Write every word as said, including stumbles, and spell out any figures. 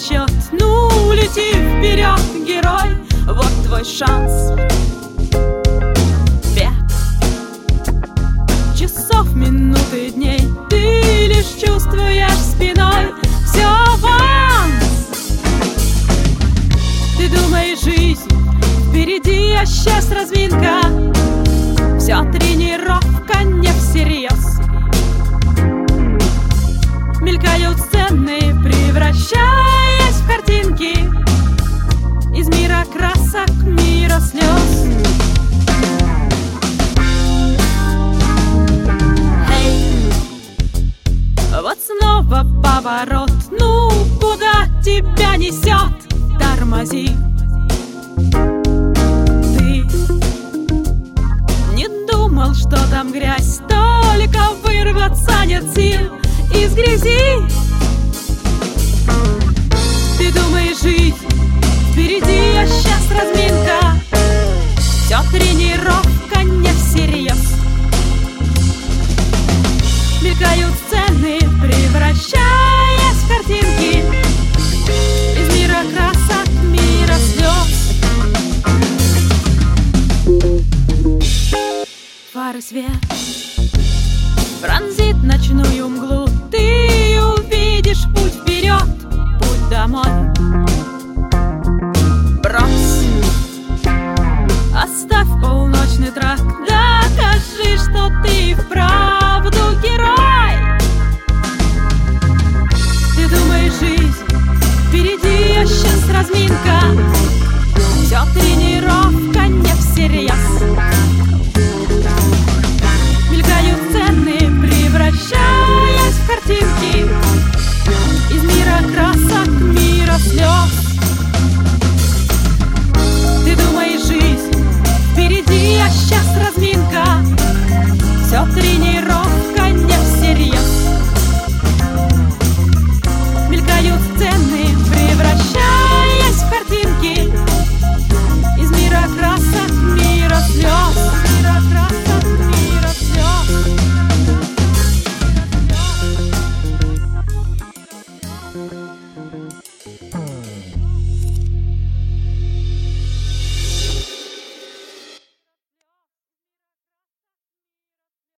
счет. Ну, лети вперед, герой, вот твой шанс. Век часов, минут и дней ты лишь чувствуешь спиной все аванс. Ты думаешь, жизнь впереди, а сейчас разминка. Все тренировка не всерьез. Мелькают сцены, превращаясь в картинки из мира красок, мира слез. Эй, вот снова поворот. Ну, куда тебя несет? Тормози. Ты не думал, что там грязь, только вырваться нет сил из грязи. Ты думаешь, жизнь впереди, а сейчас разминка. Все тренировка не всерьез. Мелькают сцены, превращаясь в картинки из мира красок, мира слез. Фары свет пронзит ночную